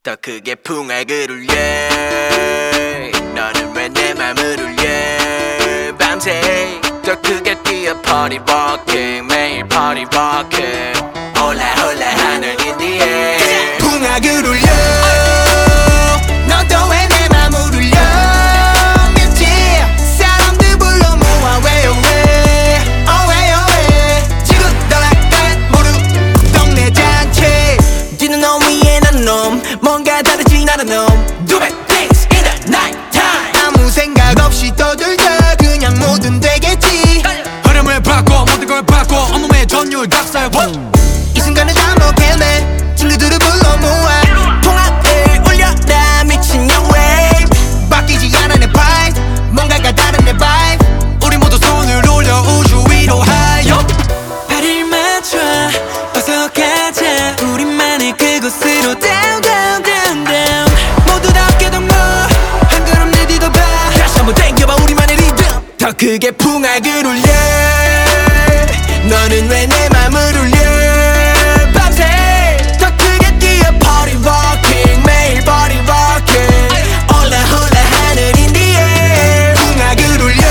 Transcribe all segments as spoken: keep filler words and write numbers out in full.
더 크게 풍악을 울려. 너는 왜 내 맘을 울려. 밤새 더 크게 뛰어 party rocking. 매일 party rocking. 홀라 홀라 하늘 in the air. 풍악을 울려. 너도 왜 내 맘을 울려. 밉지 사람들 불러 모아 왜 왜 oh 왜 왜 지금 떠나갈 모두 동네 잔치. 뛰는 놈 위에 난 놈 뭔가 다르진 않은 놈. Do bad things in the night time. 아무 생각 없이 떠들자 그냥 뭐든 되겠지. 흐름을 바꿔 모든 걸 바꿔 온몸에 전율 닭살. 이 순간을 다 먹겠네. 친구들을 불러 모아 풍악을 울려라 미친 young wave. 바뀌지 않아 내 vibe 뭔가가 다른 내 vibe. 우리 모두 손을 올려 우주 위로 하여 발을 맞춰 어서 가자 우리만의 그곳으로 down down down down. 모두 다 어깨동무 한 걸음 내디뎌봐. 다시 한번 땡겨봐 우리만의 리듬. 더 크게 풍악을 울려. 너는 왜 내 맘을 울려. 밤새 더 크게 뛰어 party rocking. 매일 party rocking. 올라 홀라 하늘 in the air. 풍악을 울려.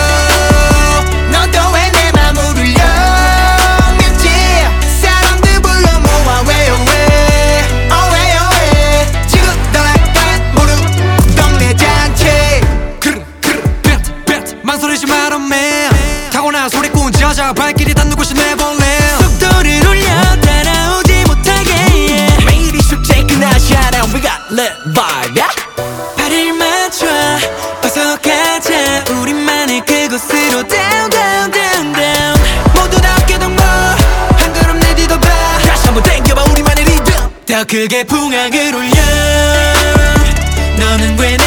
너도 왜 내 맘을 울려. 밉지 사람들 불러 모아 왜요 왜 oh 왜요 왜 지금 떠나갈 모두 동네 잔치. 크르 크르 벤트 벤트 망설이지 마라 man. 타고난 소리꾼 저자 발길이 닿는 곳이 내볼래. 속도를 올려 따라오지 못하게 yeah. 매일이 숙제 그날 shout out we got lit vibe yeah? 발을 맞춰 어서 가자 우리만의 그곳으로 down down down down. 모두 다 어깨동무 한 걸음 내디뎌봐. 다시 한번 땡겨봐 우리만의 리듬. 더 크게 풍악을 울려. 너는 왜